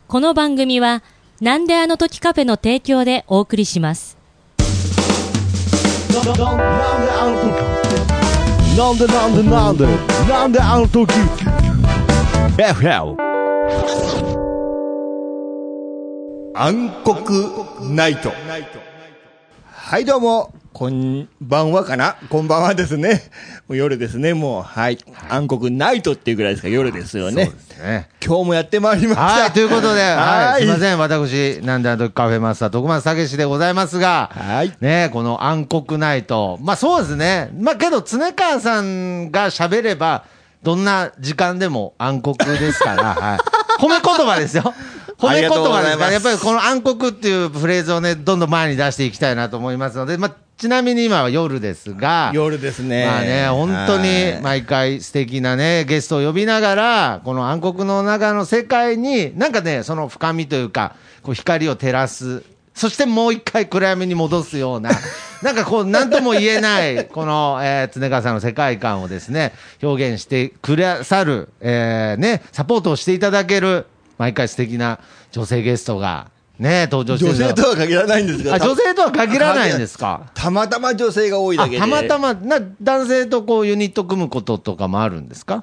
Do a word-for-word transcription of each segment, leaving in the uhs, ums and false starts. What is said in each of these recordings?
この番組はなんであの時カフェの提供でお送りします。 なんであの時なんでなんでなんでなんであの時 エフエル 暗黒ナイト。はい、どうもこんばんはかな、こんばんはですね。もう夜ですね、もう。はい、はい、暗黒ナイトっていうぐらいですか、夜ですよね。そうですね。今日もやってまいりました。 はい、ということで、はい、すいません、私なんであの時カフェマスター徳松武史でございますが、はい、ね、この暗黒ナイト、まあそうですね。まあけど常川さんが喋ればどんな時間でも暗黒ですから、はい、褒め言葉ですよ。褒め言葉ですから、やっぱりこの暗黒っていうフレーズをね、どんどん前に出していきたいなと思いますので、まあちなみに今は夜ですが、 夜ですね。 まあね、本当に毎回素敵なね、ゲストを呼びながら、この暗黒の中の世界に、なんかね、その深みというか、こう光を照らす、そしてもう一回暗闇に戻すような、なんかこう、なんとも言えない、この、えー、常川さんの世界観をですね、表現してくださる、えー、ね、サポートをしていただける、毎回素敵な女性ゲストが、ね、登場してる。 女性とは限らないんですが。 あ、女性とは限らないんですか。 たまたま女性が多いだけで。 たまたまな、男性とこうユニット組むこととかもあるんですか。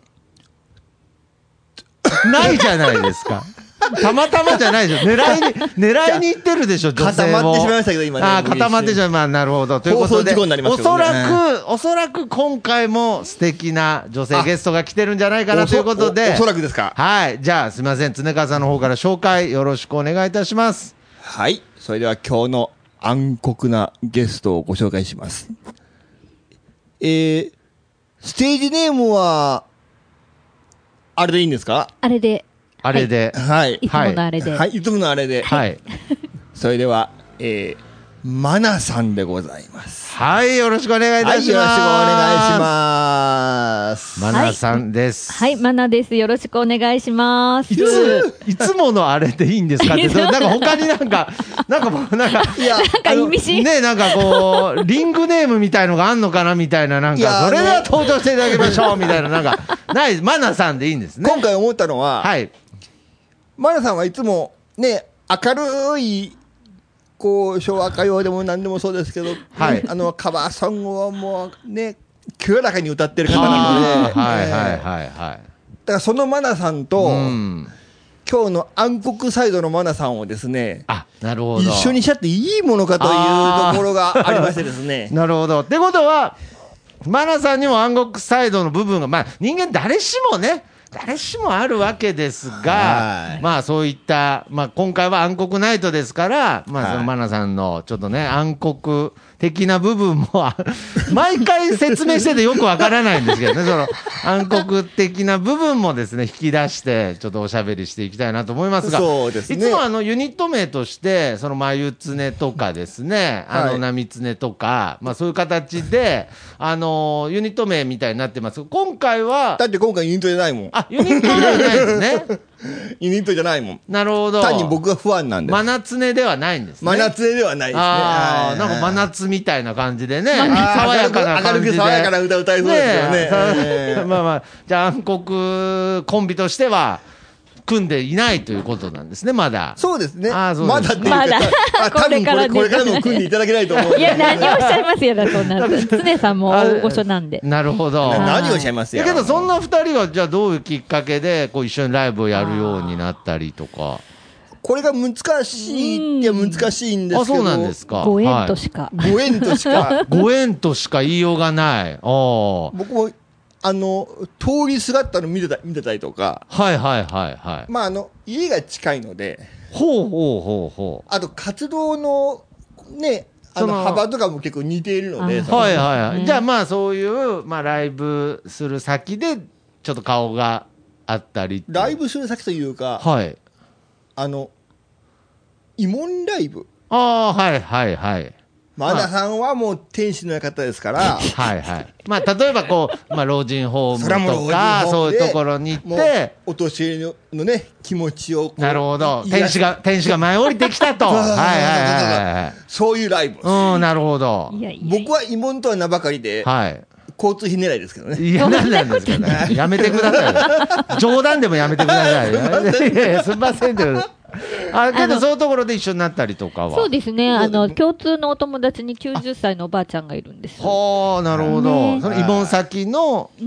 ないじゃないですか。たまたまじゃないでしょ。狙いに、狙いにいってるでしょ、女性も。 固まってしまいましたけど、今ね。 ああ、固まってしまう。まあ、なるほど。ということで、 放送事故になりますけどね。 おそらく、おそらく今回も素敵な女性ゲストが来てるんじゃないかなということで。 お, お, おそらくですか。 はい。じゃあ、すみません。常川さんの方から紹介よろしくお願いいたします。 はい。それでは今日の暗黒なゲストをご紹介します。えー、ステージネームは、あれでいいんですか？ あれで。 あれで。 はい。 いつものあれで。 はい。いつものあれで。 はい。 それでは、えー、マナさんでございます。 はい。よろしくお願いいたします。はい、よろしくお願いします。 マナさんです。 はい、はい、マナです。よろしくお願いします。 いつ、いつものあれでいいんですかって、なんか他になんか、なんかもうなんか、 いや、なんか意味深。 ね、なんかこう、リングネームみたいのがあんのかなみたいな、なんか、それでは登場していただきましょうみたいな、なんか、ない、マナさんでいいんですね。 今回思ったのは、はい。マナさんはいつもね、明るい、こう昭和歌謡でも何でもそうですけど、はい、あのカバーソングをもうね、清らかに歌ってる方なので、 はいはいはいはい。だからそのマナさんと、うん、今日の暗黒サイドのマナさんをですね、 あ、なるほど。 一緒にしちゃっていいものかというところがありましてですね。 なるほど。ってことは、マナさんにも暗黒サイドの部分が、まあ人間誰しもね、誰しもあるわけですが、まあそういった、まあ今回は暗黒ナイトですから、まあそのマナさんのちょっとね、暗黒的な部分も、毎回説明しててよくわからないんですけどね、その暗黒的な部分もですね、引き出して、ちょっとおしゃべりしていきたいなと思いますが、 そうですね、 いつもあのユニット名として、その眉常とかですね、あの波常とか、まあそういう形で、あの、ユニット名みたいになってます。今回は、 だって今回ユニットじゃないもん。 あ、ユニットじゃないですね。 ユニットじゃないもん。 なるほど。 単に僕が不安なんです。 真夏ねではないんですね。 真夏ねではないですね。 ああ、なんか真夏みたいな感じでね。爽やかな感じで。 明るく爽やかな歌歌いそうですよね。ねえー、まあまあ、じゃあ暗黒コンビとしては、組んでいないということなんですね、まだ。 そうですね。 あそうですまだっていうか、 まだ多分これ、これからも組んでいただけないと思う。 いや、何をおっしゃいますよ、そんな。常さんも大御所なんで。 なるほど。 何をおっしゃいますよ。 だけど、そんな二人は、じゃあどういうきっかけで、こう一緒にライブをやるようになったりとか。 これが難しいって難しいんですけど。 あ、そうなんですか。 ご縁としか。 ご縁としか。 ご縁としか言いようがない。 僕も、あの、通りすがったの見てた、見てたりとか。 はいはいはいはい。 まあ、あの、家が近いので。 ほうほうほうほう。 あと、活動の、ね、あの、幅とかも結構似ているので。 はいはいはい。じゃあまあ、そういう、まあ、ライブする先で、ちょっと顔があったり。 ライブする先というか。 はい。 あの、慰問ライブ。 ああ、はいはいはい。 マナさんはもう天使の方ですから。 はいはい。まあ、例えばこう、まあ、老人ホームとか、そういうところに行って、 お年寄りのね、気持ちを。 なるほど。天使が、天使が舞い降りてきたと。はいはいはい。 そういうライブ。 うん、なるほど。 僕は慰問とは名ばかりで、はい。 交通費狙いですけどね。 いや、なんなんですかね。やめてください。冗談でもやめてください。いやいや、すみませんけど。あ、けどそういうところで一緒になったりとかは。 そうですね。あの、共通のお友達にきゅうじゅっさいのおばあちゃんがいるんです。 はあ、なるほど。 ねその慰問先のうん。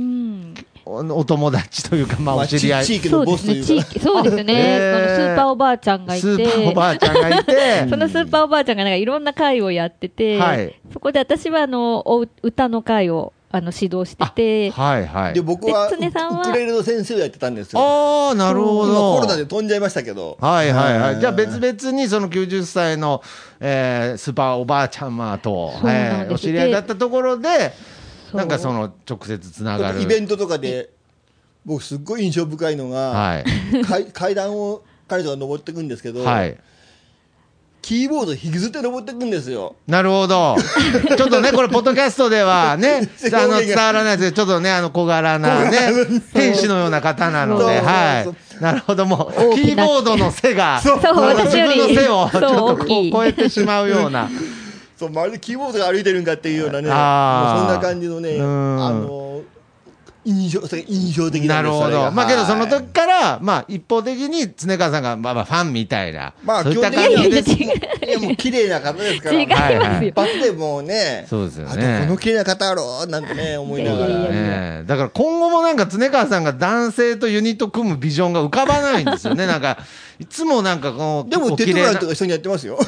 おお友達というか、まあ、 まあお知り合い。 地域そうですね。 のボスというか。 地域、そうですね。 へーそのスーパーおばあちゃんがいて。 スーパーおばあちゃんがいて。 そのスーパーおばあちゃんがなんかいろんな会をやってて、 はいそこで私はあの、お歌の会をあの指導してて、 はいはい。 で、僕はで常さんはウクレレの先生をやってたんですよ。 ああ、なるほ今ど。 コロナで飛んじゃいましたけど。 はいはいはい。じゃあ別 々。 々にそのきゅうじゅっさいの、えースーパーおばあちゃまと、 そうなんですえーお知り合いだったところで、 そうなんかその直接つながる。 イベントとかで、僕すっごい印象深いのが、 はい。 階階段を彼女が登っていくんですけど、 はい。 キーボード引きずって登っていくんですよ。 なるほど。ちょっとね、これ、ポッドキャストではね、あの、伝わらないですけど、ちょっとね、あの、小柄なね、天使のような方なので、 そうはそうい。なるほど、もう、 大きなキーボードの背が、 そうそうあの自私より分の背をちょっそうとこ大きいう超えてしまうような。 そう、まるでキーボードが歩いてるんかっていうようなね、もうあーそんな感じのね、 うんあの、印象、それ印象的なですなんるほど。 それがまあけど、そのはい時から、まあ一方的に常川さんが、まあまあファンみたいな。 まあ、 そういった基本的には感じです。 いや、もう綺麗な方ですから。 違いますよ。 はいはい一発でもうね、 そうですよあねとこの綺麗な方やろなんてね、思いながら。 いやいやいやねえだから今後もなんか常川さんが男性とユニット組むビジョンが浮かばないんですよね。なんか、いつもなんかこう、 でも、 お綺麗な鉄道とか一緒にやってますよ。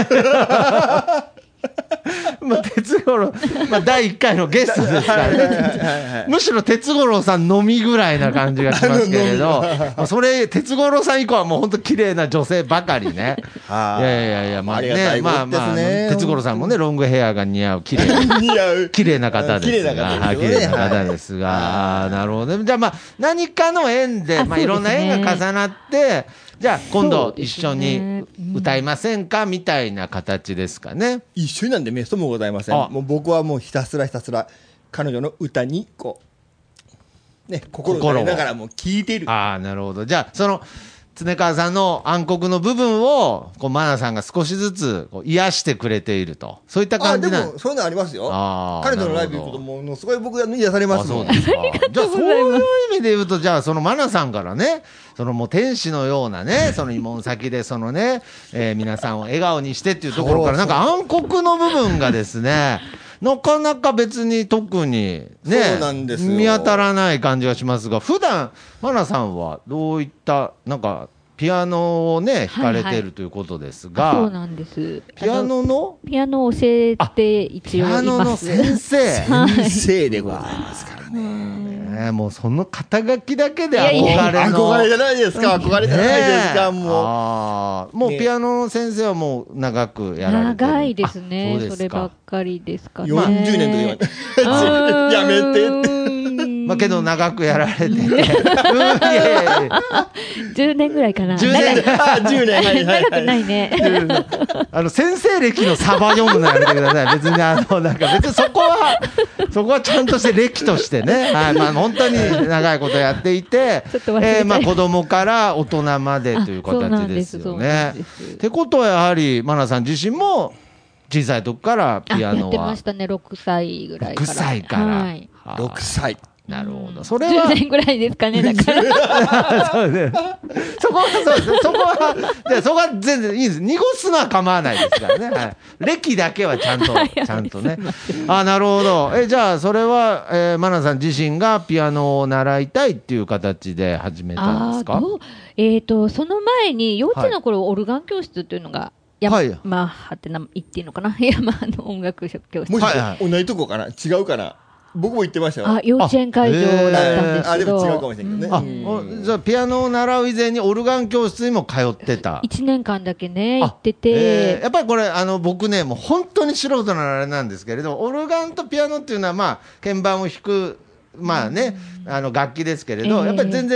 まあ、鉄五郎、まあ、だいいっかいのゲストですからね。むしろ鉄五郎さんのみぐらいな感じがしますけれど、まあそれ、鉄五郎さん以降はもう本当綺麗な女性ばかりね。いはいやいやいや、まあありがたね、 いことまあまあ、 ですね鉄五郎さんもね、ロングヘアが似合う綺麗な。 似合う。 綺麗な方ですが、 綺麗な方はい綺ですよね麗な方ですが、あーなるほどね。じゃあまあ、何かの縁で、まあいろんな縁が重なって、じゃあ今そ度うですね一緒に歌いませんかみたいな形ですかね。 一緒になんでメストもございません。 あもう僕はもうひたすらひたすら彼女の歌にこうね心を打たれながらもう聴いている。 ああ、なるほど。じゃあ、その、常川さんの暗黒の部分を、こう、マナさんが少しずつこう癒してくれていると。そういったあ感じなでもそういうのありますよ。 あー彼女のライブ行くとものすごい僕が癒されますもん。 あそうですか。じゃあ、そういう意味で言うと、じゃあ、そのマナさんからね、そのもう天使のようなね、その慰問先で、そのね、えー皆さんを笑顔にしてっていうところから、なんか暗黒の部分がですね、なかなか別に特にね、 そうなんですよ見当たらない感じがしますが、普段マナさんはどういった、なんか、ピアノをね、弾かれているということですが、 そうなんです。 ピアあノのピアノを教えて一ピ応いアノのます。 先生。 先生でございますからね。 ね、もうその肩書きだけでいやいや憧れの。 憧れじゃないですか。憧れじゃないですか。 ねえもう。 あーもうねピアノの先生はもう長くやられてる。 長いですねあそうですかそればっかりですかね。 よんじゅうねんとか言われて。やめてって。 まあけど長くやられてて。うんいやいやいやじゅうねんぐらいかな。 じゅうねん長いあじゅうねん。はいはいはい長くないね。 あの先生歴のサバ読むのやめてください。別にあのなんか別にそこはそこはちゃんとして歴としてね。はいまあ本当に長いことやっていてちょっと忘れ、たいえーまあ子供から大人までという形ですよそうなねんですそうなんです。 ってことはやはりマナさん自身も小さい時からあやってピアノはましたね、ろくさいぐらいから。 ろくさいから。 はい。 はあろくさい。 なるほど。それ 10 は年ぐらいですかね、だから。 そうね。そこは、そうですね。そこは、じゃあそこは全然いいです。濁すのは構わないですからね。はい。歴だけはちゃんと、ちゃんとね。あ、なるほど。え、じゃあ、それは、えー、マナさん自身がピアノを習いたいっていう形で始めたんですか？ あーどうえっ、と、その前に、幼稚園の頃、オルガン教室っていうのが、やはいまあ、ってな、言っていいのかな山の音楽教室も。しはいはい同じとこかな違うかな僕も言ってましたよ。 あ、幼稚園会場だったんですあ、 けど、 でも違うかもしれないけどあ、 ね。 おじゃあ、ピアノを習う以前にオルガン教室にも通ってた。 いちねんかんだけね、行ってて、 えーやっぱりこれ、あの、僕ね、もう本当に素人なあれなんですけれど、オルガンとピアノっていうのは、まあ、鍵盤を弾く、まあね、あの、楽器ですけれど、 えーやっぱり全然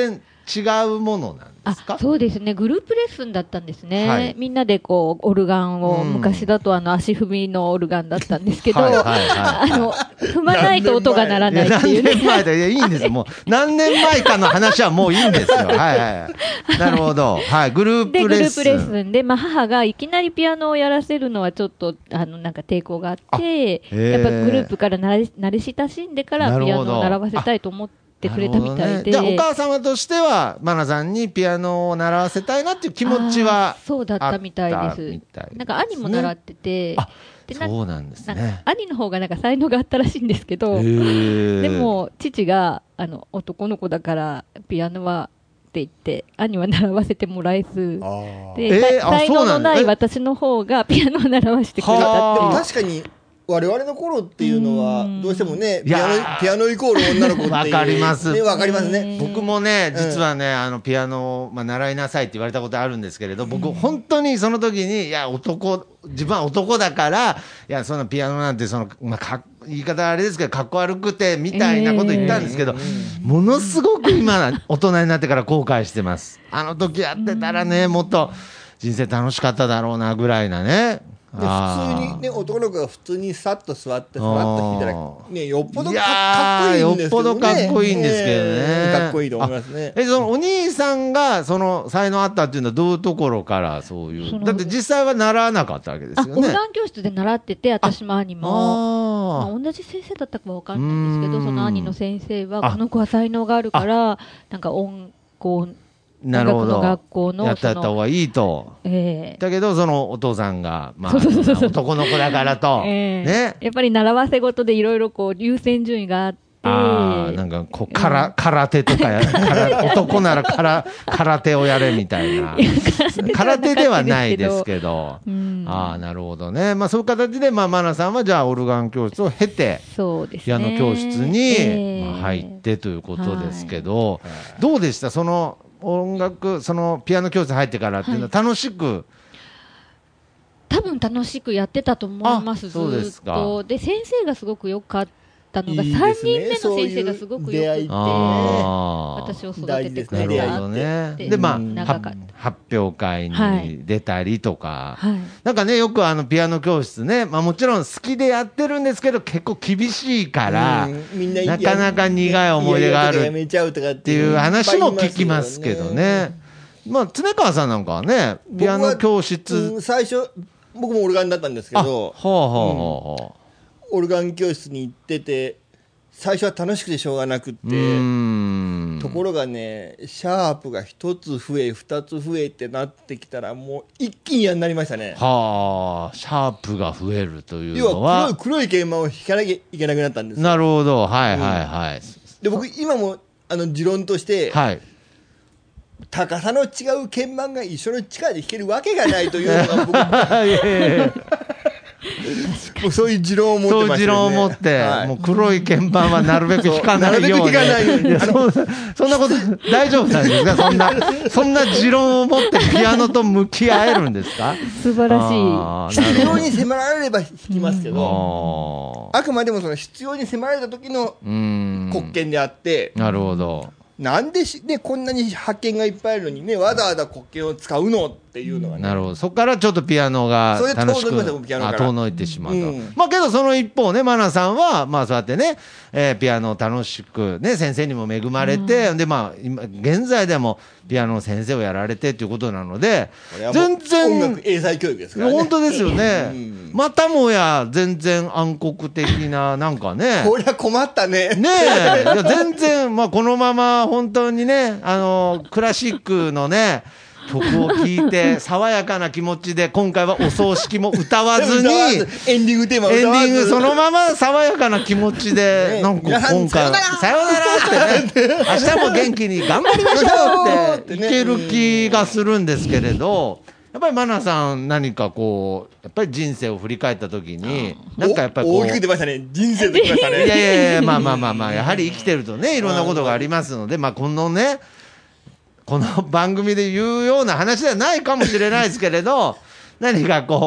違うものなんですか？ あ、そうですね、グループレッスンだったんですね、 はいみんなでこうオルガンを、 うん昔だとあの足踏みのオルガンだったんですけど、 はいはいはいあの踏まないと音が鳴らないって何いうね。 年前で、いや、いいんですよ。もう、何年前かの話はもういいんですよ。はいはい。なるほど。はい。グルーでグループレッスン。 プレッスンで、まあ、母がいきなりピアノをやらせるのはちょっとあのなんか抵抗があって、 あへーやっぱグループから慣れ慣れ親しんでからピアなるほどノを習わせたいと思ってくれたみたいで、 なるほどね、じゃあ、お母様としては、マナさんにピアノを習わせたいなっていう気持ちはあーそうだったみたいあったです。 みたいですねなんか兄も習ってて、 あでなそうなんですなんかね。 兄の方がなんか才能があったらしいんですけど、 へーでも父があの男の子だからピアノはって言って兄は習わせてもらえず、 あーで、 えーあさ才能のないそうなんだ私の方がピアノを習わせてくれたはっていうでも確かに我々の頃っていうのはうんどうしてもねいやピアノーピアノイコール女の子っていうわかりますねわかりますねね僕もね、 うん実はね、あのピアノを、まあ、習いなさいって言われたことあるんですけれど、僕、本当にその時に、いや、男、自分は男だから、いや、そんなピアノなんてその、まあ、か言い方あれですけど、かっこ悪くてみたいなこと言ったんですけど、ものすごく今、大人になってから後悔してます。あの時やってたらね、もっと人生楽しかっただろうなぐらいなね。 で普通にね男の子が普通にさっと座ってさらっと弾いたらねよっぽどかいやかっこいいんですけどねよっぽどかっこいいんですけどねええかっこいいと思いますねえ、そのお兄さんがその才能あったっていうのはどういうところからそういう、 そのだって実際は習わなかったわけですよね。 あオルガン教室で習ってて、私も兄も。まあ、 あ同じ先生だったかは分かんないんですけど、 うーんその兄の先生は、 あこの子は才能があるから、なんか音こうあ、なるほど。 音楽の学校のやってやったその方がいいと。 ええだけど、そのお父さんが、まあ、 そうそうそうそう男の子だからと。 ええね。 やっぱり習わせ事でいろいろこう優先順位があって、 ああ、なんか、こう、から、空手とかや、から男ならから、空手をやれみたいな。空手ではないですけど。 うんああ、なるほどね。まあ、そういう形で、まあ、マナさんは、じゃあ、オルガン教室を経て、 そうですね。 ピアノ教室に、 ええまあ、入ってということですけど、どうでしたその、音楽、その、ピアノ教室入ってからっていうのは、楽しく、 多分楽しくやってたと思います、 あずそうですかーっと。で、先生がすごく良かったのが、 いいですねさんにんめの先生がすごく良くて、 そういう出会いってあー私を育ててくなれたるほどね。 ってで、まあ、は長かった発表会に出たりとか、 はい。 なんかね、よくあの、ピアノ教室ね、まあもちろん好きでやってるんですけど、結構厳しいから、 うんみんななかなか苦い思い出があるやめちゃうとかっっていう話も聞きますけどね。まあ、常川さんなんかはね、ピアノ教室、 うん最初僕もオルガンだったんですけあ、 どほうほうほうほオルガン教室に行ってて最初は楽しくてしょうがなくって、 う。うーん。 ところがねシャープが一つ増え二つ増えってなってきたらもう一気に嫌になりましたね。 はあ、シャープが増えるという要のは、 は黒い黒い鍵盤を弾かなきゃいけなくなったんですよ。 なるほど、はいはいはい。 で僕今もあの持論として、 はい。 高さの違う鍵盤が一緒の力で弾けるわけがないというのが僕いやいやいやもうそういう持論を持ってましたよね。 そういう持論を持って、 はいもう黒い鍵盤はなるべく弾かないように。 そうなるべく弾かないようにいやそんなそんなこと、大丈夫なんですかそんな、そんな持論を持ってピアノと向き合えるんですか素晴らしい。 あーなるほど必要に迫られれば弾きますけど、 ああくまでもその必要に迫られた時のーうーん。 国権であって、 なるほど。 なんでし、ね、こんなに発見がいっぱいあるのにね、わざわざ国権を使うのっていうのがね。 なるほど。そこからちょっとピアノがそれで楽しく、 遠のきました僕ピアノからあ遠のいてしまうと。 うんまあけどその一方ね、マナさんは、まあそうやってね、えーピアノを楽しく、ね、先生にも恵まれて、でまあ今、現在でもピアノの先生をやられてということなのでこれは、もう全然、 音楽英才教育ですからね。 本当ですよね。 うんまたもや全然暗黒的な、なんかね。 こりゃ困ったね。 ねえ、いや全然、まあ、このまま本当にね、あの、クラシックのね、曲を聴いて、爽やかな気持ちで、今回はお葬式も歌わずに、 歌わずエンディングテーマエンデ歌わずィングそのまま爽やかな気持ちで、 ねなんか皆さん今回は、ささよならってね、明日も元気に頑張りましょうっていける気がするんですけれど、やっぱりマナさん、何かこう、やっぱり人生を振り返ったときに、なんかやっぱりこう、 お大きく出ましたね。人生ときましたね。 いやいやいや、まあまあまあまあ、やはり生きてるとね、いろんなことがありますので、まあこのね、この番組で言うような話ではないかもしれないですけれど、何かこう、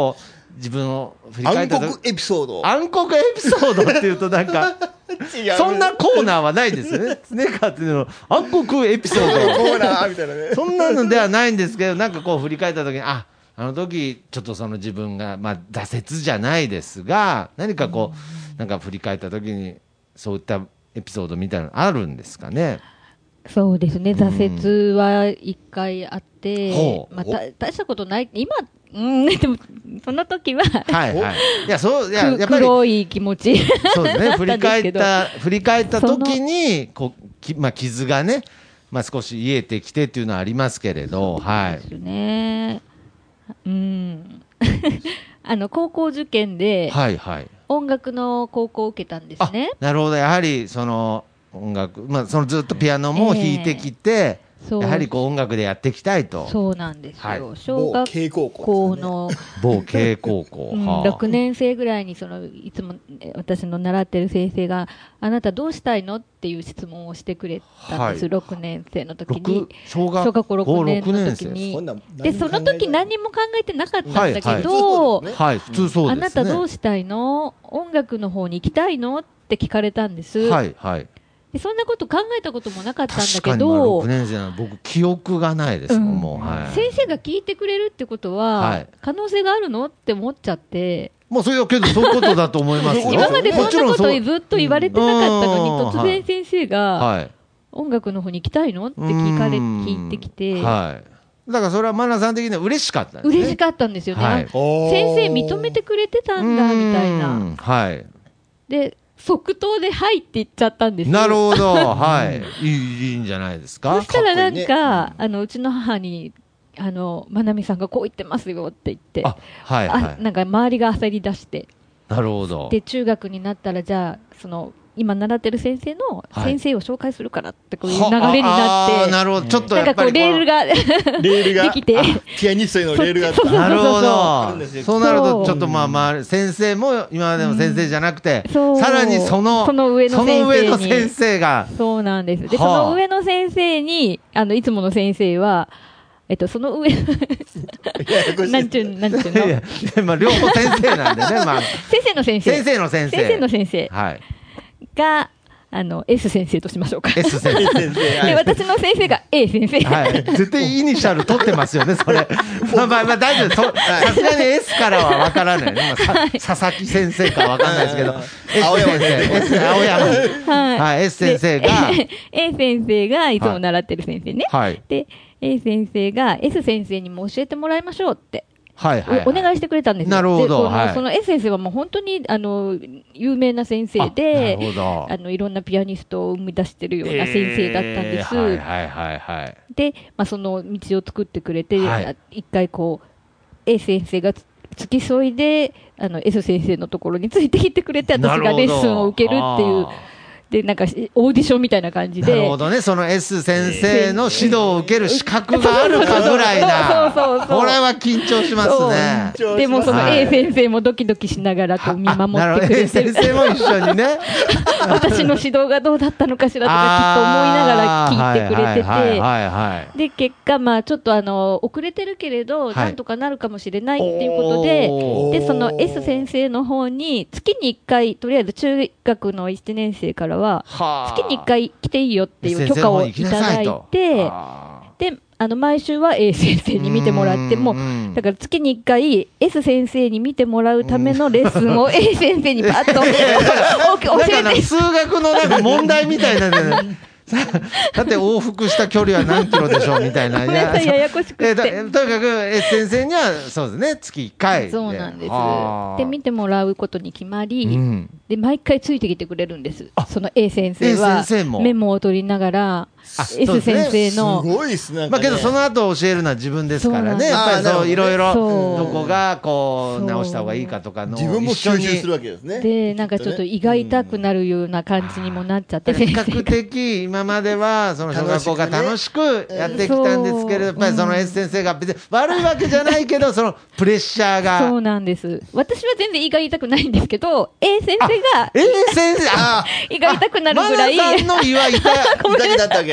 自分を振り返った暗黒エピソード。 暗黒エピソードっていうとなんか違うそんなコーナーはないですよね。常川っていうの暗黒エピソードコーナーみたいなね。 そんなのではないんですけど、なんかこう振り返った時に、あ、あの時ちょっとその自分が、まあ挫折じゃないですが、何かこう、なんか振り返った時に、そういったエピソードみたいなのあるんですかね。 そうですね、挫折は一回あって、 ほうまあ、た大したことない、今、うん、でも、その時は、 はいはい。いや、そう、いや、 くやっぱり、 黒い気持ち。 そうですね、振り返っだた、振り返った時に、こう、きまあ傷がね、まあ少し癒えてきてっていうのはありますけれど、はい。 ですね。うん。あの、高校受験で、 はいはい。 音楽の高校を受けたんですね。 なるほど、やはりその音楽、まあ、そのずっとピアノも弾いてきて、 そうやはりこう音楽でやっていきたいと、 そうなんですよ。 はい小学某慶高校校ですねの、 某慶高校、 うんはあろくねん生ぐらいにそのいつもえ私の習ってる先生があなたどうしたいのっていう質問をしてくれたんです、 はいろくねん生の時に六小学小学校ろくねん校の時にそんなでその時何も考えてなかったんだけはいど、 はいはい、普通そうですね。 あなたどうしたいの音楽の方に行きたいのって聞かれたんです、 はいはい。 でそんなこと考えたこともなかったんだ確けかにまあろどくねん生なの僕記憶がないですもん、 うんもう、はい。 先生が聞いてくれるってことは、 はい可能性があるのって思っちゃってもうそれはけどそういうことだと思いますよ。 今までそんなこともちろんずっと言われてなかったのに、 うん突然先生が、 はい。 音楽の方に行きたいのって聞かれ、 うん聞いてきて、 はい。だからそれはマナさん的には嬉しかったんですね。 嬉しかったんですよね。 はいあ先生認めてくれてたんだ、みたいな。 うんはい。 で、即答ではいって言っちゃったんですよ。 なるほど。はい。いい、いいんじゃないですか。 そしたらなんか、 かっこいいねあの、うちの母に、あの、まなみさんがこう言ってますよって言って、 あ、はいはい。 あなんか周りが焦り出して、 なるほど。 で、中学になったら、じゃあ、その、今習ってる先生のはい先生を紹介するからってこういう流れにはなって、 あーなるほど。ちょっとなんかこうやっぱりこの。 レールがレールができて、 ピアニストへのレールがあったそうそうなるほそうそうど。そうなると、 そうちょっとまあまあ、先生も今までの先生じゃなくて、 そうさらにその、 その上の先生にその上の先生が、 そうなんです。で、 はあその上の先生に、あの、いつもの先生は、えっと、その上、 ややこしいなんちゅう、なんちゅうのいや、まあ両方先生なんでね、まあ。 先生の先生。 先生の先生。 先生の先生はい。 が、あの、S 先生としましょうか。 S 先生。 先生で、 はい私の先生が A 先生。 はい。絶対イニシャル取ってますよね、それ。まあまあまあ大丈夫です。そさすがに S からはわからないね。まあさ佐々木先生かわかんないですけど。S 青山先生 S 青山。 はい。 はい、S 先生が、 で A 先生がいつも習ってる先生ね。 はい。 で、A 先生が S 先生にも教えてもらいましょうって。 はいはい。 おお願いしてくれたんですよ。 なるほどでこのはいその S 先生はもう本当に、あの、有名な先生で、 あなるほどあの、いろんなピアニストを生み出してるような先生だったんです。 えーはいはいはいはい。 で、まあ、その道を作ってくれて、 はいあ一回こう、A 先生がつ付き添いで、あの、S 先生のところについてきてくれて、私がレッスンを受けるっていうあ、 で、なんか、オーディションみたいな感じーなるでほ、どね。その S 先生の指導を受ける資格があるかぐらいな。 そうそうそうそうこれは緊張しますね。 そうでもそのはい A 先生もドキドキしながらこう見守ってくれてあなるほど A 先生も一緒にね。 私の指導がどうだったのかしらとかきっと思いながら聞いてくれてて、 はいはいはいはい。 で、結果、まあ、ちょっとあの、遅れてるけれど、 いなんとかなるかもしれないっていうことで、 おーで、その S 先生の方に、月にいっかい、とりあえず中学のいちねん生からは、 はあ月にいっかい来ていいよっていう許可をいただいて、で、あの、毎週は A 先生に見てもらって、もう、だから月にいっかい S 先生に見てもらうためのレッスンを A 先生にバッと教なんかなえて、 数学のなんか問題みたいなんでね。さだって往復した距離は何キロでしょうみたいな。 ごめんなさいややこしくてえーだとにかく S 先生にはそうですね、月いっかい。 そうなんですはあ。 で、見てもらうことに決まり、 うんで、毎回ついてきてくれるんですあ。 その A 先生 A は先生もメモを取りながら、 あそうで S すね先生すの、 ごいっすね。なんまあかねけどその後教えるのは自分ですからね。 そうやっぱりそうなんですいろいろそうどこがこそうう直した方がいいかとかの自分も一緒に吸収するわけですね。 で、なんかちょっと胃が痛くなるような感じにもなっちゃって、 比先生較的今まではその小学校が楽しくやってきたんですけれど、やっぱりその S 先生が別に悪いわけじゃないけど、そのプレッシャーが。 そうなんです。私は全然胃が痛くないんですけど、A 先生が A 先生、あ胃が痛くなるぐらい、 マナさんの胃は痛い。 痛くなったわけ。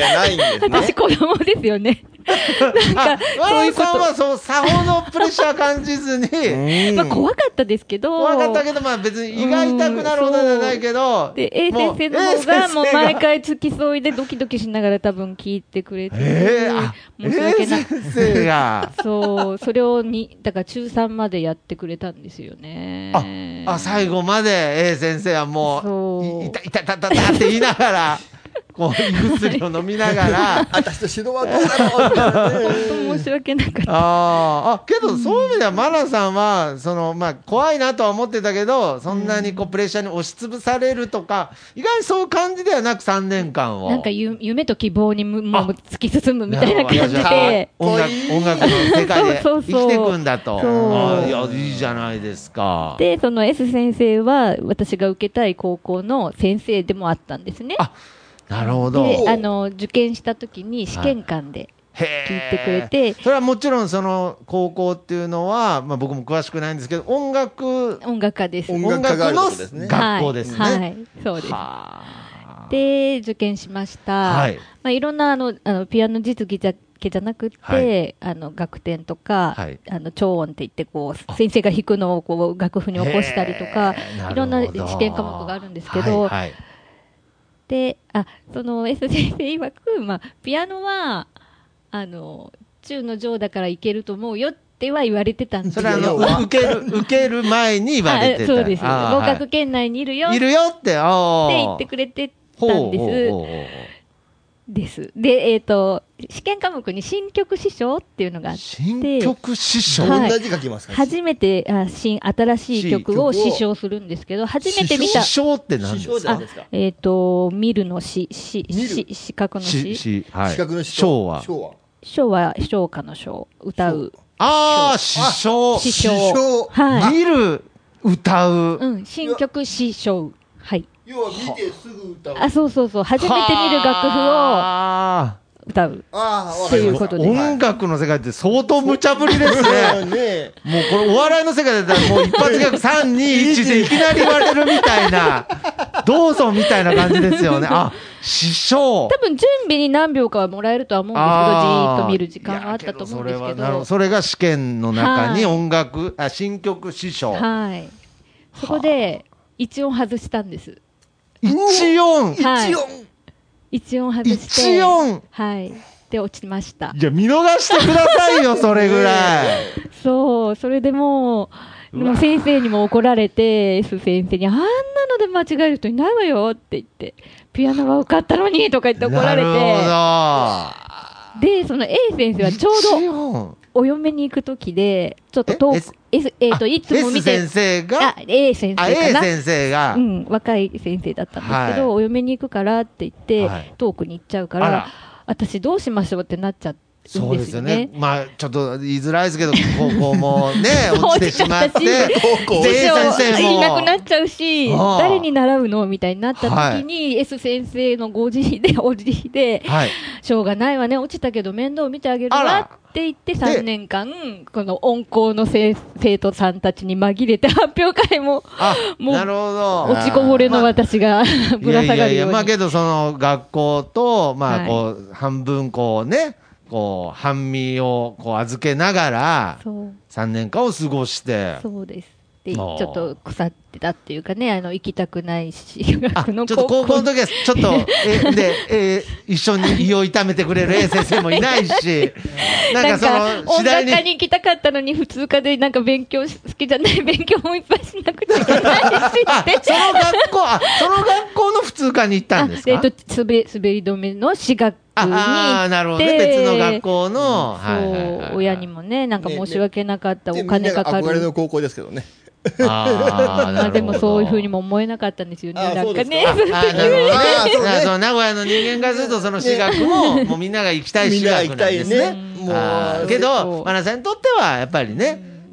ゃないんですね。 私子供ですよね。なんか、そういうこさんはそう、さほどプレッシャー感じずに、 と。まあ怖かったですけど。 怖かったけど、まあ別に胃が痛くなるほどじゃないけど。 で、A 先生の方がもう毎回付き添いでドキドキしながら多分聞いてくれて。 えー、あ、 申し訳ない。 A 先生が。 そう、それをに、だから中さんまでやってくれたんですよね。 あ、あ最後まで A 先生はもう、いたいたいたいたって言いながら、こう、胃薬を飲みながら。 私と指導はどうだろう本当申し訳なかった。 ああ、けどそういう意味では、マナさんは、その、まあ、怖いなとは思ってたけど、そんなにこう、プレッシャーに押しつぶされるとか、意外にそういう感じではなくさんねんかんを。 なんかゆ夢と希望にもう突き進むみたいな感じで。 音楽、音楽の世界で生きていくんだと。 そうそうそうああ、いや、いいじゃないですか。 で、その S 先生は、私が受けたい高校の先生でもあったんですね。 あ、なるほど。 で、あの、受験した時に試験官で聞いてくれて、 それはもちろんその高校っていうのは、まあ僕も詳しくないんですけど、音楽、 音楽科です。 音楽科があるとこですね。 学校ですね。 はい、はい、そうです。で、受験しました。はい。まあいろんなあの、あの、ピアノ実技だけじゃなくて、はい、あの、楽天とか、はい、あの、超音って言って、こう、先生が弾くのをこう、楽譜に起こしたりとか、いろんな試験科目があるんですけど、はいはい、で、あ、その S 先生曰く、まあ、ピアノは、あの、中の上だからいけると思うよっては言われてたんですけど。 それはあの、受ける、受ける前に言われてた。 そうです。合格圏内にいるよ。 いるよって、あって言ってくれてたんです。です。で、えっと、試験科目に新曲師匠っていうのがあって。 新曲師匠、 どんな字書きますか？ 初めて、あ新、新しい曲を師匠するんですけど、初めて見た。 師匠って何ですか？ えっと、見るのし、し、し、視覚のし。 視覚の章は章は唱歌の章、歌う。 ああ、師匠。 師匠。 はい。見る、歌う。 うん、新曲師匠。はい。 要は見てすぐ歌う。 あ、そうそうそう。初めて見る楽譜を歌う。 ああ、 っていうことで。 音楽の世界って相当無茶ぶりですね。もうこれお笑いの世界だったらもう一発ギャグさん、に、いちでいきなり言われるみたいな、どうぞみたいな感じですよね。あ、師匠。 多分準備に何秒かはもらえるとは思うんですけど、じーっと見る時間があったと思うんですけど。 それが試験の中に音楽、あ、新曲師匠。 はい。そこで一音外したんです。 一音、 はい、一音外して。 一音はい。で、落ちました。 いや、見逃してくださいよ、それぐらい。 そう、それでもう、もう先生にも怒られて、S 先生に、あんなので間違える人いないわよって言って、ピアノは受かったのにとか言って怒られて。 なるほど。 で、その A 先生はちょうど、お嫁に行くときで、ちょっと遠く、S、えっと、いつも見て、 S 先生が、 あ、A 先生かな。 A 先生が、 うん、若い先生だったんですけど、お嫁に行くからって言って、遠くに行っちゃうから、私どうしましょうってなっちゃって。 そうですよね。まあ、ちょっと言いづらいですけど、高校もね、落ちてしまって、 先生もいなくなっちゃうし、誰に習うのみたいになった時に、S 先生のごじで、おじで、しょうがないわね、落ちたけど面倒を見てあげるわって言ってさんねんかん、この温厚の生徒さんたちに紛れて発表会も、もう、落ちこぼれの私がぶら下がるように。 まあけど、その学校と、まあこう、半分こうね、こう、半身をこう預けながら、さんねんかんを過ごして。 そうです。で、ちょっと腐ってたっていうかね、あの、行きたくないし、学のちょっと高校の時は、ちょっと、え、で、えー、一緒に胃を痛めてくれる A 先生もいないし、 なんかその、音楽科に行きたかったのに、普通科でなんか勉強好きじゃない勉強もいっぱいしなくちゃいけないしあ、その学校、あ、その学校の普通科に行ったんですか？ えっと、滑り止めの私学ああ、なるほどね。別の学校の、 そう、親にもね、なんか申し訳なかった、お金かかる。 憧れの高校ですけどね。 ああ、 でもそういうふうにも思えなかったんですよね。なんかね。 あ、なるほど。その名古屋の人間からすると、その私学も、もうみんなが行きたい私学なんですね。もう、けど、マナさんにとっては、やっぱりね、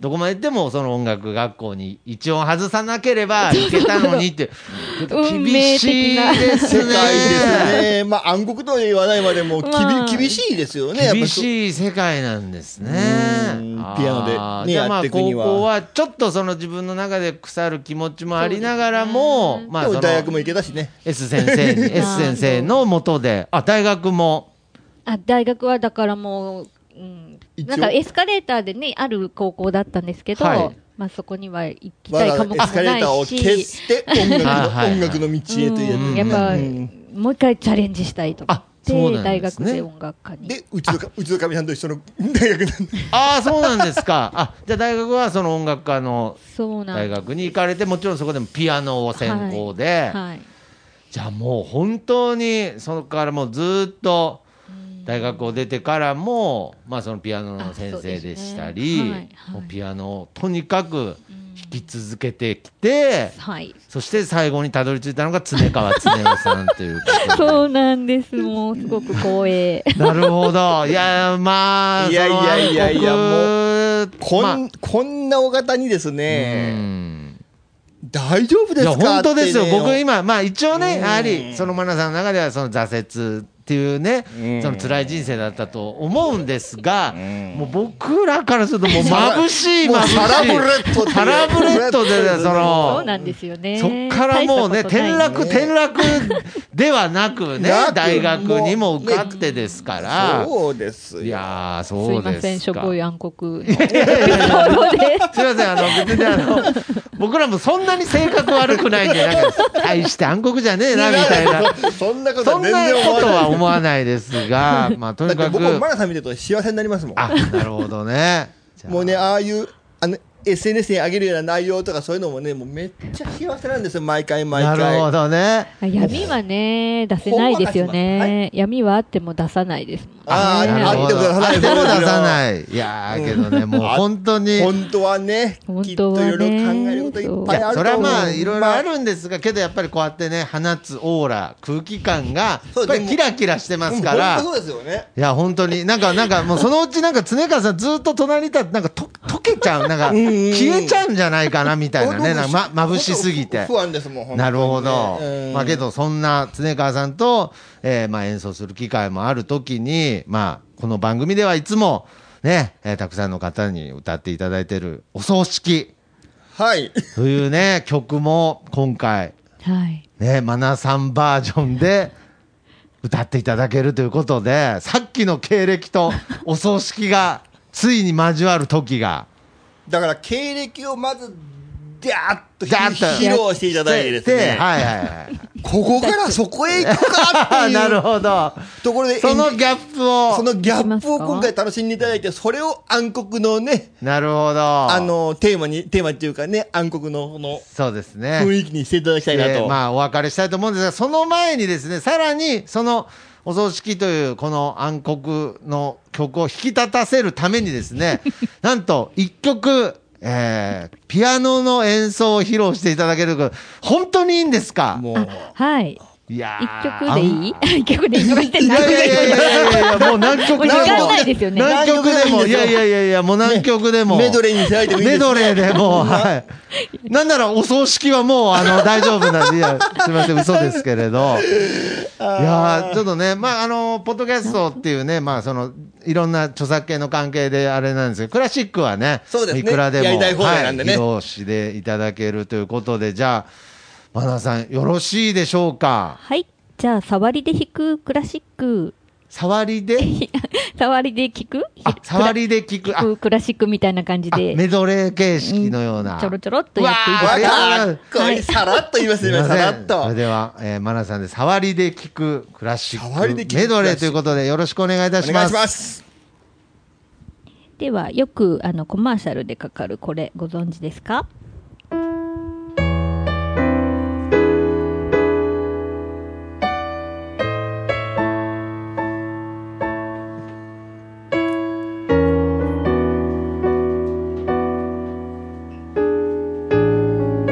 どこまで行ってもその音楽学校に一音外さなければいけたのにって厳しいですね。 世界ですね。まあ暗黒とは言わないまでも、 まあ厳しいですよね。 厳しい世界なんですね。 ピアノでねあーじゃあまあやっていくには高校はちょっとその自分の中で腐る気持ちもありながらも、まあそのでも大学も行けたしね。 S 先生に S 先生の下で、あ、大学もあ、大学はだからもう、うん、 一応なんかエスカレーターでね、ある高校だったんですけど、 はいまあそこには行きたいわ科目もざわざエスカレーターをない消し、 して音楽の、 はいはい音楽の道へというやつですね。 うんやっぱ、 うんもう一回チャレンジしたいと思っあそうて、 なん大ですね学で音楽科に。 で、うちのか、うちのかみさんと一緒の大学なんで。 ああそうなんですか。あ、じゃあ大学はその音楽科のそうなんです。 大学に行かれて、もちろんそこでもピアノを専攻で、 はい。 じゃあもう本当にそこからもうずっと大学を出てからも、まあ、そのピアノの先生でしたり、 あそうですねはいはいもうピアノをとにかく弾き続けてきて、 はい。 そして最後にたどり着いたのが常川常夫さんということそうなんです。もうすごく光栄。 で。なるほど。いや、まあ、 いやいやいやいやその暗黒こん、 まあこんなお方にですうね、 ん大丈夫でいやすか本当ですよ、 ってね僕、今、まあ、一応ね、 うんやはりそのマナさんの中ではその挫折っていうね、 うんその辛い人生だったと思うんですが、 んもう僕らからすると、もう眩しい、 もう眩しい、 サラブレッドっていうサラブレッドで、そそのうなんですよね。 そっからもうね、 大したことない転落、転落ではなくねな、く大学にも受かってですから、 そうですよ。 いやー、 すそうですか。 いません、しょぼい暗黒の。 すいません、あの、別にあの、僕らもそんなに性格悪くないんで、なんか、大して暗黒じゃねえな、みたいな。 そんなことは全そんな然思わない。 ことは思わないですが、まあ、とにかく。 だって僕もマナさん見てると幸せになりますもん。 あ、なるほどね。じゃあもうね、ああいう、あの、エスエヌエス に上げるような内容とかそういうのもね、もうめっちゃ幸せなんですよ、毎回毎回。 なるほどね。 あ闇はね、出せないですよほんまかしね。闇はあっても出さないですもん。 あーねなるほど。 ああっても出さい。 ない。いやー、けどね、もう本当に。 本当はね、 本きっとい当はねろいろ考えることいっいぱいあやそれはると思う。 まあいろいろあまるんですが、けどやっぱりこうやってね、放つオーラ、空気感が、やそうっぱりキラキラしてますから、 本当そうですよね。 いや、本当に、なんか、なんか、もうそのうち、なんか、常川さん、ずっと隣にいたら、なんかと、溶けちゃう、なんか、 んうん消えちゃうんじゃないかな、みたいなね、なんか、ま、眩しすぎて不。安ですもん、本当にねなるほど。 うんまあ、けど、そんな常川さんと、えーまあ、演奏する機会もあるときに、まあ、この番組ではいつも、ね、えーたくさんの方に歌っていただいている、お葬式はい。 というね、曲も、今回、 はい。 ね、マナさんバージョンで歌っていただけるということで、さっきの経歴とお葬式がついに交わる時が、 だから経歴をまず、ダーッとダーッと披露していただいてですね、 はいはいはい。 ここからそこへ行くかっていなるうほど。 ところで、 そのギャップを。 そのギャップを今回楽しんでいただいて、それを暗黒のね、 なるほど。 あの、テーマに、テーマっていうかね、暗黒のこのそうですね。 雰囲気にしていただきたいなと。 でまあ、お別れしたいと思うんですが、その前にですね、さらに、その、お葬式というこの暗黒の曲を引き立たせるためにですね、なんと一曲、えー、ピアノの演奏を披露していただける、本当にいいんですか？ もう、 はい。 いや一ー曲でいい一曲でいいのかして何いやいやいやいやいやいや、もう何曲でも。 もう時間ないですよね何曲でも。いやいやいやいや、もう何曲でも。 メドレーに開いてもいいですメドレーでもう、はい。なんならお葬式はもう、あの、大丈夫なんで、いや、すみません、嘘ですけれど。いやーちょっとね、まあ、あの、ポッドキャストっていうね、まあ、その、いろんな著作権の関係であれなんですけど、クラシックはね、 そうですねいくらでも、 やりたい放題なんでねはい、披露していただけるということで、じゃあ、マナさん、よろしいでしょうか？ はい。じゃあ、触りで弾くクラシック。 触りで触りで聴くあ、触りで聞く。あ、 弾くクラシックみたいな感じあで。 メドレー形式のような。 ちょろちょろっとやっていいですわか？ ーかっこいい。さらっと言いますね、 すいませんさらっと。 それでは、えー、マナさんで触りで聞くクラシッ触りで聞くクメドレーということでよろしくお願いいたします。 お願いします。 では、よくあのコマーシャルでかかるこれ、ご存知ですか？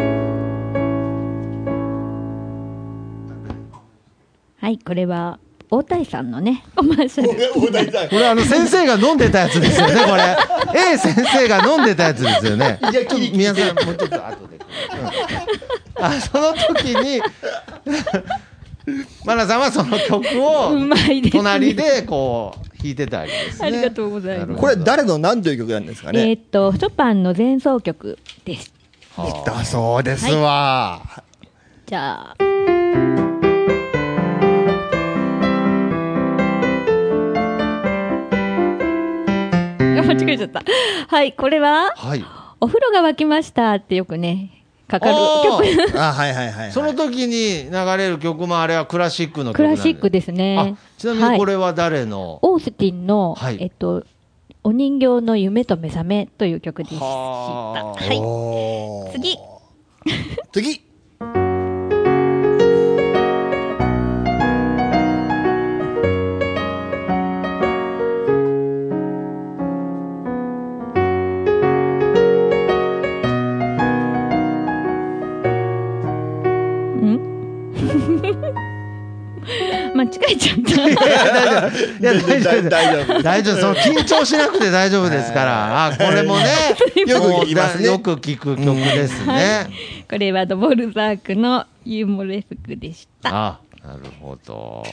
はい、これは大谷さんのねコマーシャル。 大谷さん。 これあの先生が飲んでたやつですよね、これ。A 先生が飲んでたやつですよね。 いや、キリキリ皆さん、もうちょっと後で。うん、あ、その時に、マナさんはその曲をうまいですね隣でこう弾いてたわけですね。 ありがとうございます。 これ誰の何という曲なんですかね。 えーっとショパンの前奏曲です。 だそうですわ。 じゃあ。間違えちゃった。はい、これは、 はい、 お風呂が沸きましたってよくね、かかる曲。 あ、はいはいはい、はい。 その時に流れる曲もあれはクラシックの曲クなんでラシックですね。 ちなみにこれは誰の、 はい、オースティンの、 はい、 えっと、お人形の夢と目覚めという曲でした。 ははい。次。 次。 間違えちゃった。 いや、大丈夫。大丈夫。大丈夫。その緊張しなくて大丈夫ですから。あ、これもね、 よく聞きますね。 よく聞く曲ですね。はい、 これはドボルザークのユーモレスクでした。 あ、なるほど。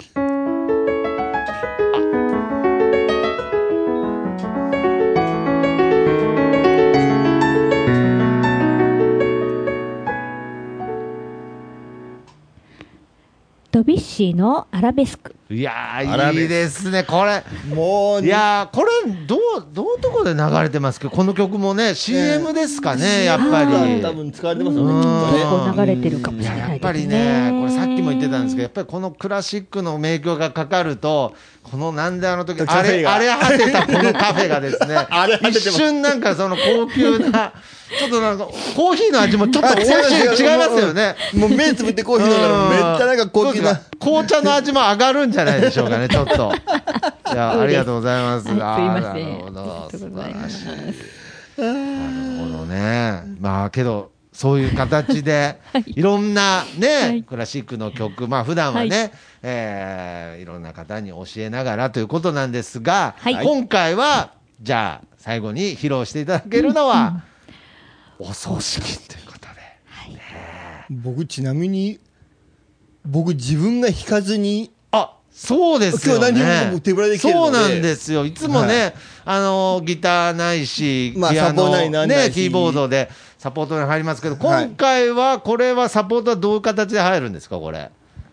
ドビュッシーのアラベスク。 いやー、いいですね、これ。 もう、 いやー、これ、どう、どういうところで流れてますけど、この曲もね、シーエム ですかね、やっぱり。 多分使われてますよね、 結構流れてるかもしれないですね。 やっぱりね、これさっきも言ってたんですけど、やっぱりこのクラシックの名曲がかかると、このなんであの時、あれ、あれ果てたこのカフェがですね、一瞬なんかその高級な、ちょっとなんか、コーヒーの味もちょっと美味しい、違いますよね。 もう目つぶってコーヒー飲んだらめっちゃなんか高級な。 紅茶の味も上がるんじゃないでしょうかね、ちょっと。いや、ありがとうございます。 すいません。 なるほど、素晴らしい。なるほどね。まあけど、そういう形で、いろんなね、クラシックの曲、まあ普段はね、えー、いろんな方に教えながらということなんですが、今回は、じゃあ、最後に披露していただけるのは、お葬式ということで。 僕、ちなみに、僕、自分が弾かずに、 あ、そうですよね。 今日何も手ぶらできてるので。 そうなんですよ。いつもね、はい、あの、ギターないし、 まあ、 ピアノ、 ね、 キーボードでサポートに入りますけど、今回は、これはサポートはどういう形で入るんですか、これ。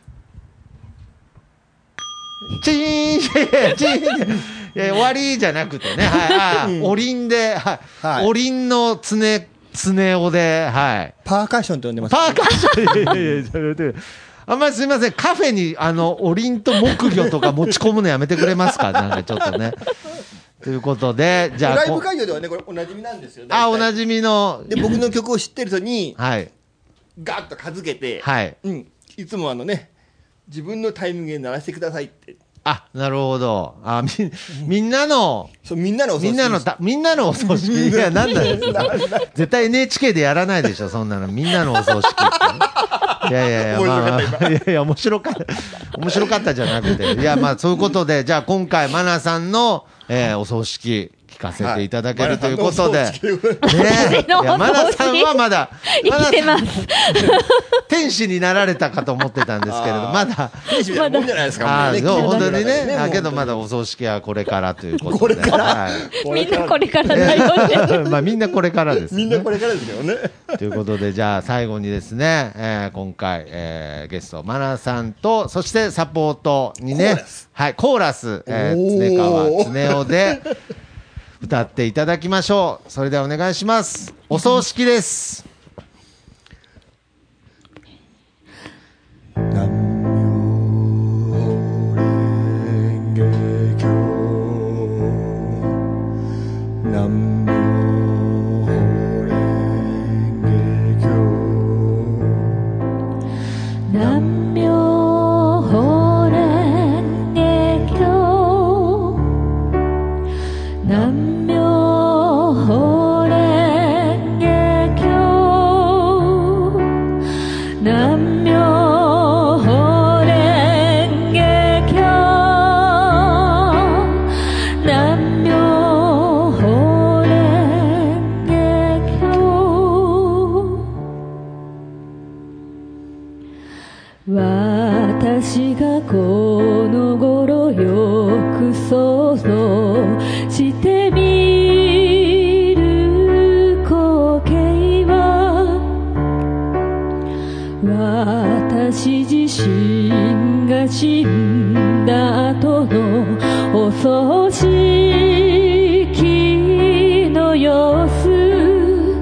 チーンチーンいや終わりじゃなくてね、はい、あ、おりんで、はい、おりんのつね、つねおで、はい。 パーカッションと呼んでます、 ね。パーカッションいやいやいやあんまりすみません、カフェに、あの、おりんと木魚とか持ち込むのやめてくれますかなんかちょっとね。ということで、じゃあ。 ライブ会場ではね、これおなじみなんですよね。 あ、おなじみの。 で、僕の曲を知ってる人に、 はい。 ガーッとかづけて、 はい。 うん。いつもあのね、自分のタイミングで鳴らしてくださいって。 あ、なるほど。あ、み、みんなの、 そう、みんなのお葬式。 みんなのた、みんなのお葬式。いや、なんだよ。絶対 エヌエイチケー でやらないでしょ、そんなの。みんなのお葬式って。いやいやいや、まあ、いやいや、面白かった。面白かったじゃなくて。いや、まあ、そういうことで、じゃあ今回、マナさんの、えー、お葬式、聞かせていただけるということで。ねえ。いや、マナさんはまだ、 生きてます。 天使になられたかと思ってたんですけれど、まだ。 天使みたいなもんじゃないですか。 ああ、そう、本当にね。だけどまだお葬式はこれからということで。 これから。 みんなこれからだよね。まあみんなこれからですね。 みんなこれからですよね。 ということで、じゃあ最後にですね、えー、今回、えー、ゲスト、マナさんと、そしてサポートにね、はい、コーラス、えー、常川常夫で、歌っていただきましょう。それではお願いします。お葬式です。 南無法蓮華経はこの頃よく想像してみる光景は、私自身が死んだ後のお葬式の様子、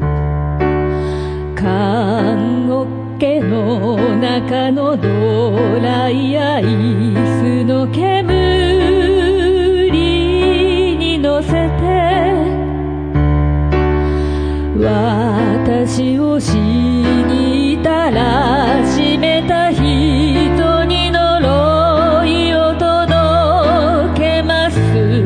棺桶の中のドライアイスの煙に乗せて、私を死に至らしめた人に呪いを届けます。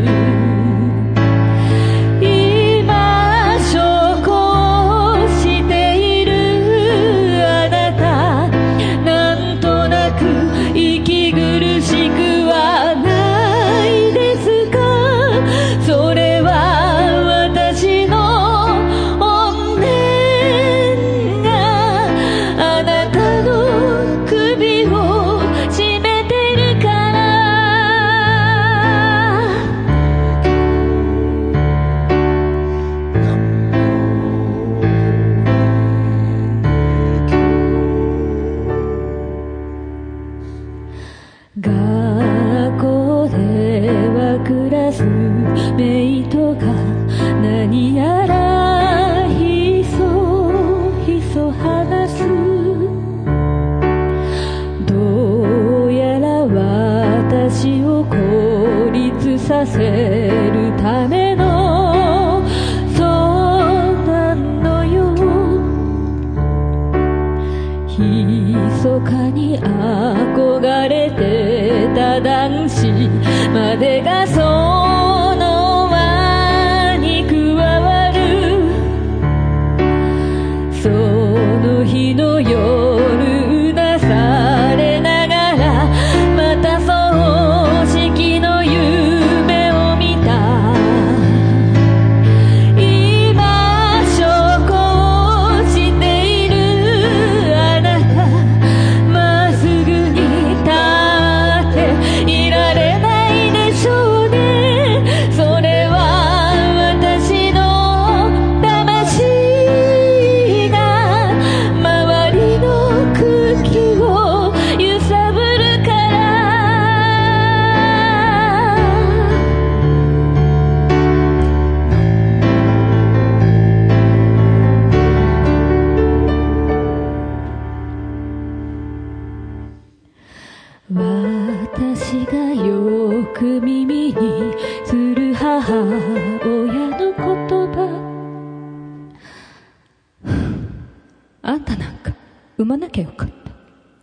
今証拠をしているあなた、なんとなく息苦しくはないですか。それは私の怨念があなたの首を絞めてるから。学校ではクラスメイトが何やらひそひそ話す。どうやら私を孤立させるためのそうなのよ。密かに憧れてた男子までがその輪に加わる。その日の夜うなされながらまた葬式の夢を見た。今証拠をしているあなた、まっすぐに立っていられないでしょうね。それは私の魂が周りの空気を揺さぶるから。私がよく耳にする母親の言葉、あんたなんか産まなきゃよかった。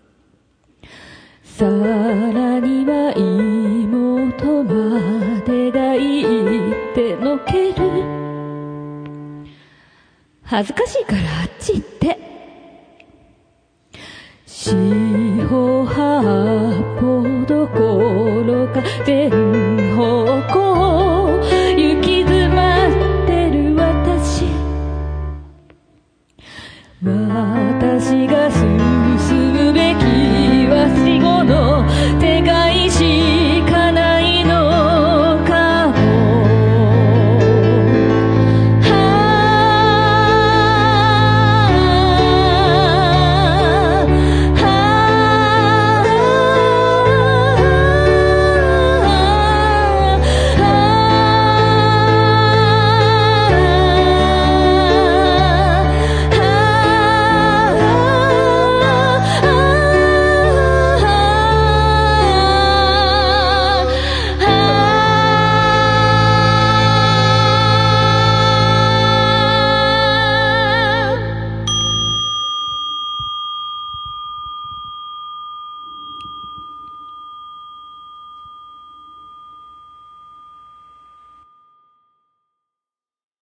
さらには妹までが言ってのける。恥ずかしいからあっち行って。四方八方どころか全方向